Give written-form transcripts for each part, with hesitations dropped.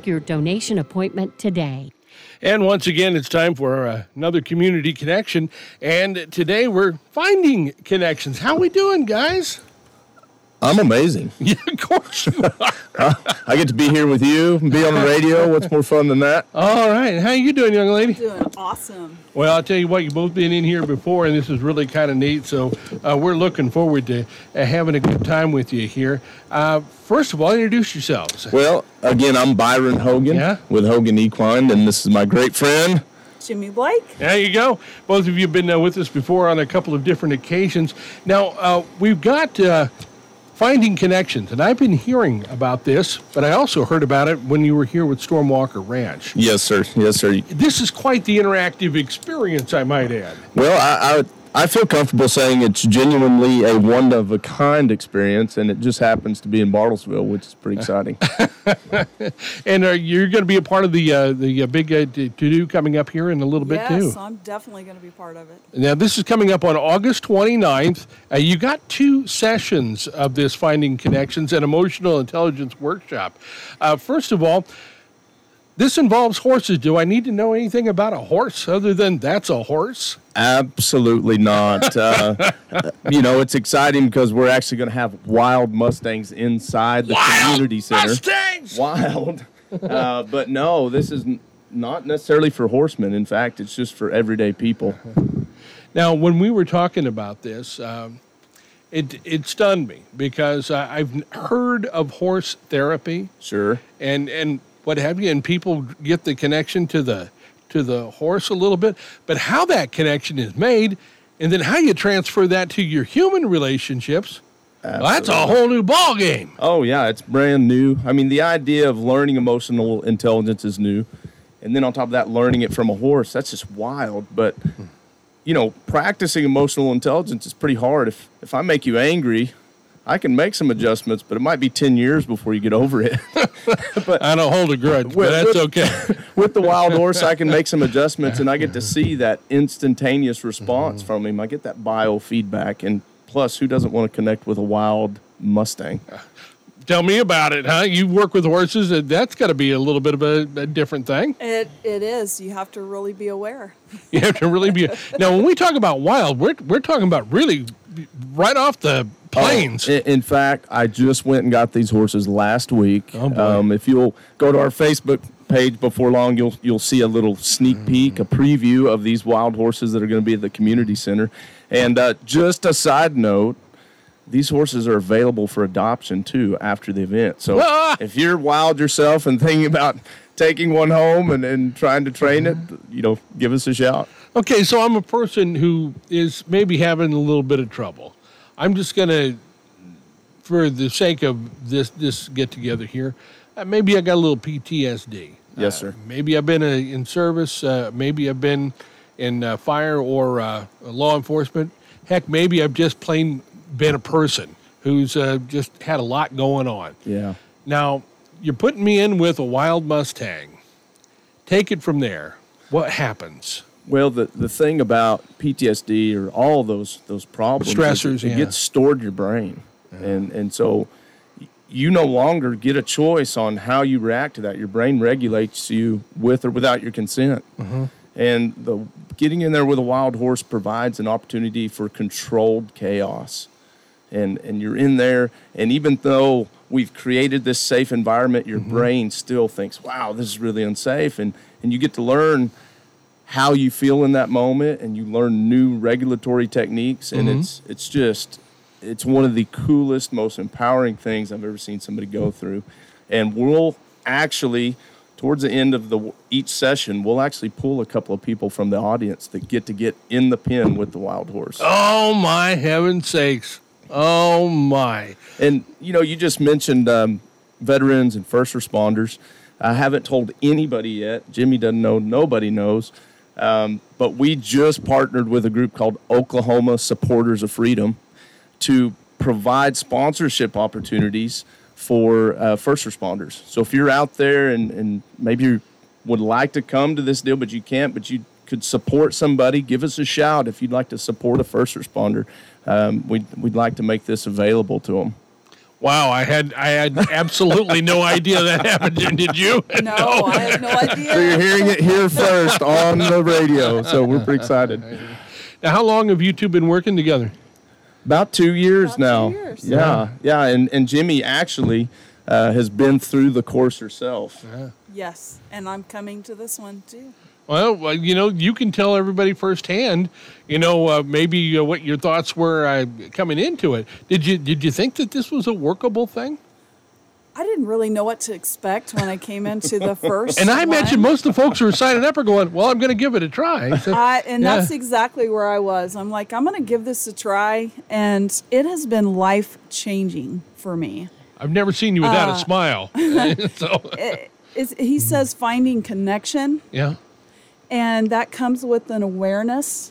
Make your donation appointment today. And once again, it's time for another Community Connection. And today we're finding connections. How we doing, guys? I'm amazing. Yeah, of course you are. I get to be here with you and be on the radio. What's more fun than that? All right. How you doing, young lady? Doing awesome. Well, I'll tell you what, you've both been in here before, and this is really kind of neat. So we're looking forward to having a good time with you here. First of all, introduce yourselves. Well, again, I'm Byron Hogan with Hogan Equine, and this is my great friend, Jimmy Blake. There you go. Both of you have been with us before on a couple of different occasions. Now, we've got Finding Connections, and I've been hearing about this, but I also heard about it when you were here with Stormwalker Ranch. Yes, sir. Yes, sir. This is quite the interactive experience, I might add. Well, I feel comfortable saying it's genuinely a one-of-a-kind experience, and it just happens to be in Bartlesville, which is pretty exciting. And you're going to be a part of the big to-do coming up here in a little bit, too. Yes, I'm definitely going to be part of it. Now, this is coming up on August 29th. You got 2 sessions of this Finding Connections and Emotional Intelligence Workshop. First of all, this involves horses. Do I need to know anything about a horse other than that's a horse? Absolutely not. It's exciting because we're actually going to have wild Mustangs inside the community center. Mustangs! Wild. But no, this is not necessarily for horsemen. In fact, it's just for everyday people. Now, when we were talking about this, it stunned me because I've heard of horse therapy. Sure. And what have you, and people get the connection to the horse a little bit, but how that connection is made, and then how you transfer that to your human relationships, well, that's a whole new ball game. Oh, yeah, it's brand new. I mean, the idea of learning emotional intelligence is new, and then on top of that, learning it from a horse, that's just wild. But, practicing emotional intelligence is pretty hard. If I make you angry, I can make some adjustments, but it might be 10 years before you get over it. But I don't hold a grudge, but that's okay. With the wild horse, I can make some adjustments, and I get to see that instantaneous response from him. I get that biofeedback, and plus, who doesn't want to connect with a wild Mustang? Tell me about it, huh? You work with horses, and that's got to be a little bit of a different thing. It is. You have to really be aware. You have to really be. Now, when we talk about wild, we're talking about really right off the plains. In fact, I just went and got these horses last week. Oh, if you'll go to our Facebook page before long, you'll see a little sneak peek, a preview of these wild horses that are going to be at the community center. And just a side note, these horses are available for adoption, too, after the event. So if you're wild yourself and thinking about taking one home and trying to train it, give us a shout. Okay, so I'm a person who is maybe having a little bit of trouble. I'm just going to, for the sake of this get-together here, maybe I got a little PTSD. Yes, sir. Maybe I've been in service. Maybe I've been in fire or law enforcement. Heck, maybe I've just plain been a person who's just had a lot going on. Yeah. Now, you're putting me in with a wild Mustang. Take it from there. What happens? Well, the thing about PTSD or all those problems, stressors, it gets stored in your brain. Yeah. And so you no longer get a choice on how you react to that. Your brain regulates you with or without your consent. Mm-hmm. And getting in there with a wild horse provides an opportunity for controlled chaos. And you're in there, and even though we've created this safe environment, your brain still thinks, wow, this is really unsafe. And you get to learn how you feel in that moment, and you learn new regulatory techniques, and it's one of the coolest, most empowering things I've ever seen somebody go through. And we'll actually, towards the end of each session, we'll actually pull a couple of people from the audience that get in the pen with the wild horse. Oh, my heaven's sakes. Oh, my. And, you just mentioned veterans and first responders. I haven't told anybody yet. Jimmy doesn't know. Nobody knows. But we just partnered with a group called Oklahoma Supporters of Freedom to provide sponsorship opportunities for first responders. So if you're out there and maybe you would like to come to this deal, but you can't, but you could support somebody, give us a shout if you'd like to support a first responder. We'd like to make this available to them. Wow, I had absolutely no idea that happened. Did you? No, I have no idea. So you're hearing it here first on the radio. So we're pretty excited. Now, how long have you two been working together? About 2 years About now. 2 years. Yeah. And Jimmy actually has been through the course herself. Yes, and I'm coming to this one too. Well, you can tell everybody firsthand, maybe what your thoughts were coming into it. Did you think that this was a workable thing? I didn't really know what to expect when I came into the first And I imagine one. most of the folks who are signing up are going, well, I'm going to give it a try. So, That's exactly where I was. I'm like, I'm going to give this a try, and it has been life-changing for me. I've never seen you without a smile. So, He says finding connection, yeah. and that comes with an awareness,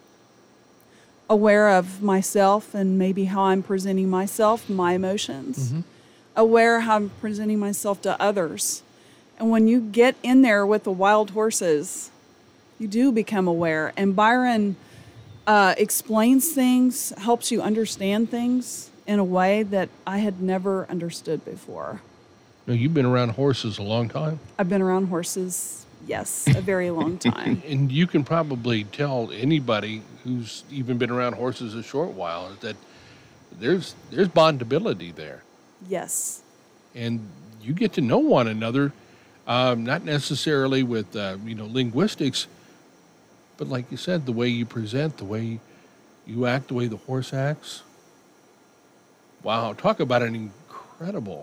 aware of myself and maybe how I'm presenting myself, my emotions, aware how I'm presenting myself to others. And when you get in there with the wild horses, you do become aware. And Byron explains things, helps you understand things in a way that I had never understood before. Now, you've been around horses a long time. I've been around horses, yes, a very long time. And you can probably tell anybody who's even been around horses a short while that there's bondability there. Yes. And you get to know one another, not necessarily with, linguistics, but like you said, the way you present, the way you act, the way the horse acts. Wow, talk about an incredible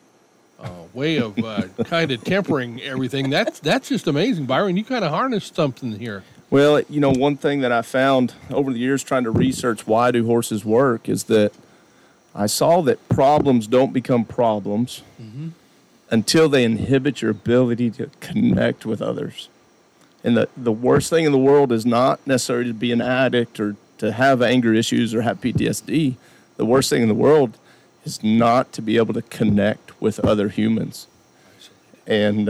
way of kind of tempering everything. That's just amazing, Byron. You kind of harnessed something here. Well, one thing that I found over the years trying to research why do horses work is that I saw that problems don't become problems until they inhibit your ability to connect with others. And the worst thing in the world is not necessarily to be an addict or to have anger issues or have PTSD. The worst thing in the world is not to be able to connect with other humans. And,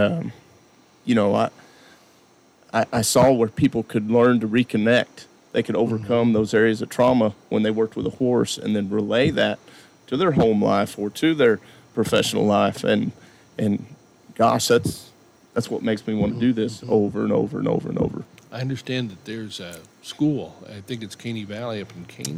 I saw where people could learn to reconnect. They could overcome those areas of trauma when they worked with a horse and then relay that to their home life or to their professional life. And gosh, that's what makes me want to do this over and over and over and over. I understand that there's a school, I think it's Caney Valley up in Caney,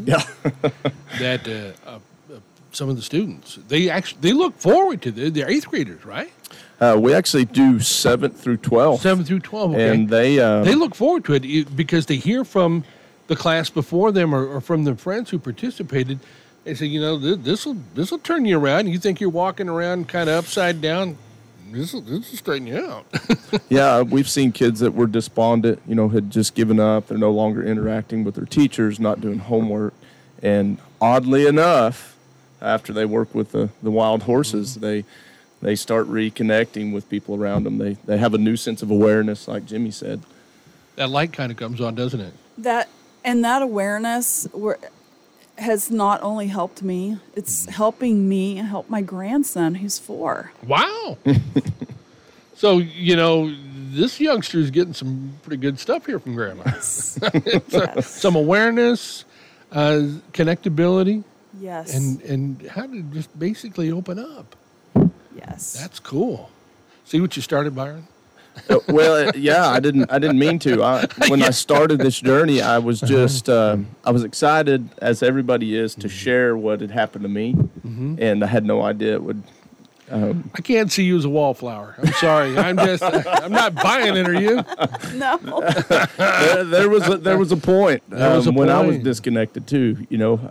that some of the students, they look forward to they're 8th graders, right? We actually do 7th through 12th. 7th through 12, okay. And they look forward to it because they hear from the class before them or from their friends who participated. They say, this will turn you around. You think you're walking around kind of upside down. This will straighten you out. Yeah, we've seen kids that were despondent, had just given up. They're no longer interacting with their teachers, not doing homework. And oddly enough, after they work with the wild horses, they start reconnecting with people around them. They have a new sense of awareness, like Jimmy said. That light kind of comes on, doesn't it? That awareness has not only helped me, it's helping me help my grandson who's 4. Wow. So, this youngster is getting some pretty good stuff here from Grandma. Yes. Some awareness, connectability, Yes. and how to just basically open up. Yes. That's cool. See what you started, Byron? Yeah, I didn't mean to. When I started this journey, I was just I was excited, as everybody is, to share what had happened to me, and I had no idea it would. I can't see you as a wallflower. I'm sorry. I'm not buying it. Are you? No. There was a point when I was point. disconnected too.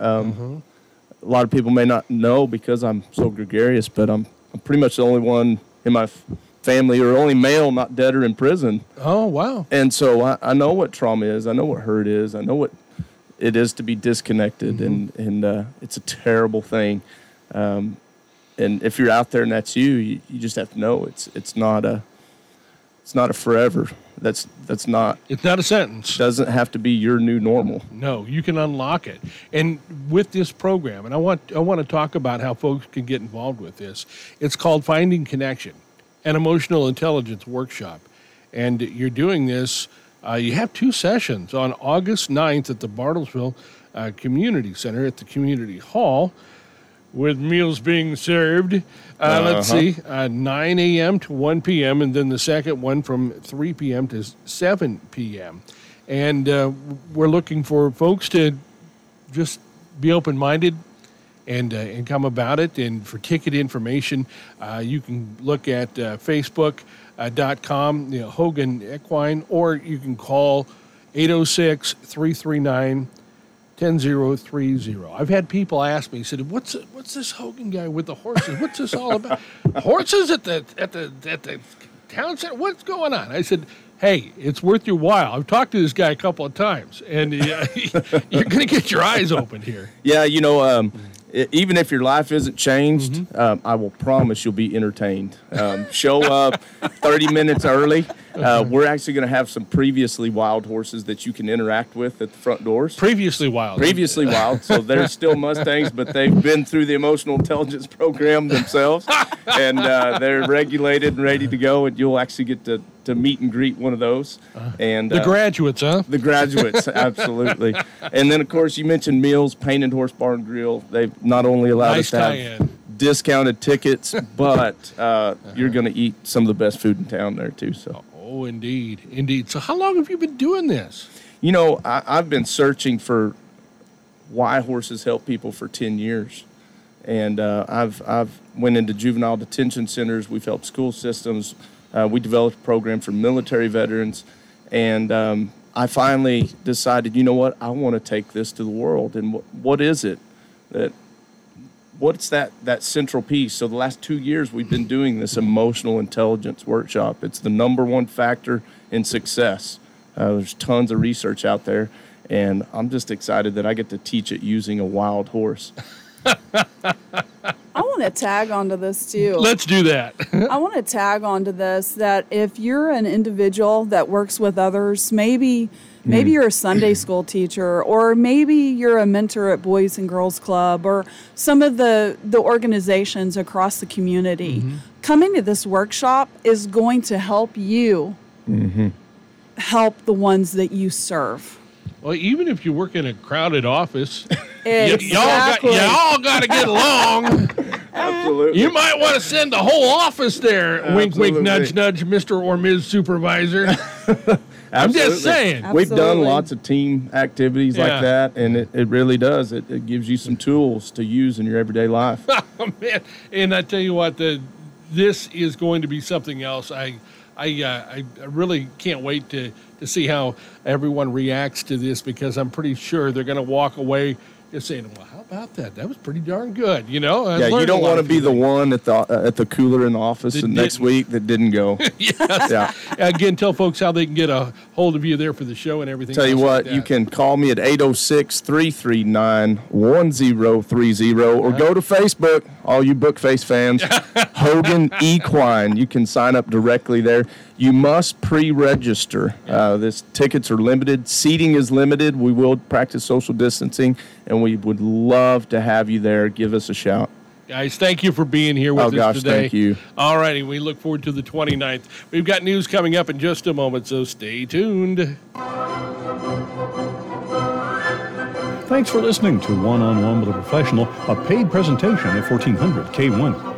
A lot of people may not know because I'm so gregarious, but I'm pretty much the only one in my family, or only male not dead or in prison. Oh, wow. And so I know what trauma is. I know what hurt is. I know what it is to be disconnected, and it's a terrible thing. And if you're out there and that's you just have to know it's not a forever. That's not. It's not a sentence. Doesn't have to be your new normal. No, you can unlock it. And with this program, and I want to talk about how folks can get involved with this. It's called Finding Connection, an emotional intelligence workshop. And you're doing this, you have 2 sessions on August 9th at the Bartlesville Community Center at the Community Hall. with meals being served. Let's see, 9 a.m. to 1 p.m., and then the second one from 3 p.m. to 7 p.m. And we're looking for folks to just be open-minded and come about it. And for ticket information, you can look at Facebook.com, Hogan Equine, or you can call 806-339-1030. I've had people ask me, said, "What's this Hogan guy with the horses? What's this all about? Horses at the town center? What's going on?" I said, "Hey, it's worth your while. I've talked to this guy a couple of times, and you're going to get your eyes open here." Yeah, even if your life isn't changed, I will promise you'll be entertained. Show up 30 minutes early. We're actually going to have some previously wild horses that you can interact with at the front doors. Previously wild. So they're still Mustangs, but they've been through the emotional intelligence program themselves, and they're regulated and ready to go, and you'll actually get to meet and greet one of those. And the graduates, huh? The graduates, absolutely. And then, of course, you mentioned meals, Painted Horse Bar and Grill. They've not only allowed us to have discounted tickets, but you're going to eat some of the best food in town there, too. So. Oh, indeed. So how long have you been doing this? I've been searching for why horses help people for 10 years. And I've went into juvenile detention centers. We've helped school systems. We developed a program for military veterans. And I finally decided, I want to take this to the world. And what is it? What's that central piece? So the last 2 years, we've been doing this emotional intelligence workshop. It's the number one factor in success. There's tons of research out there, and I'm just excited that I get to teach it using a wild horse. I want to tag onto this, too. Let's do that. I want to tag onto this, that if you're an individual that works with others, maybe you're a Sunday school teacher, or maybe you're a mentor at Boys and Girls Club, or some of the organizations across the community. Coming to this workshop is going to help you help the ones that you serve. Well, even if you work in a crowded office, exactly. y'all got to get along. Absolutely. You might want to send the whole office there. Wink, wink, nudge, nudge, Mr. or Ms. Supervisor. I'm just saying. We've done lots of team activities like that, and it really does. It gives you some tools to use in your everyday life. Oh, man. And I tell you what, this is going to be something else. I really can't wait to see how everyone reacts to this, because I'm pretty sure they're going to walk away just saying, "Well, how about that? That was pretty darn good." You don't want to be the one at the cooler in the office next week that didn't go. Yes. Yeah. Again, tell folks how they can get a hold of you there for the show and everything. Tell you what, you can call me at 806-339-1030, or go to Facebook, all you Bookface fans, Hogan Equine. You can sign up directly there. You must pre-register. This tickets are limited. Seating is limited. We will practice social distancing, and we would love to have you there. Give us a shout. Guys, thank you for being here with us today. Thank you. All righty, we look forward to the 29th. We've got news coming up in just a moment, so stay tuned. Thanks for listening to One-on-One with a Professional, a paid presentation of 1400 K1.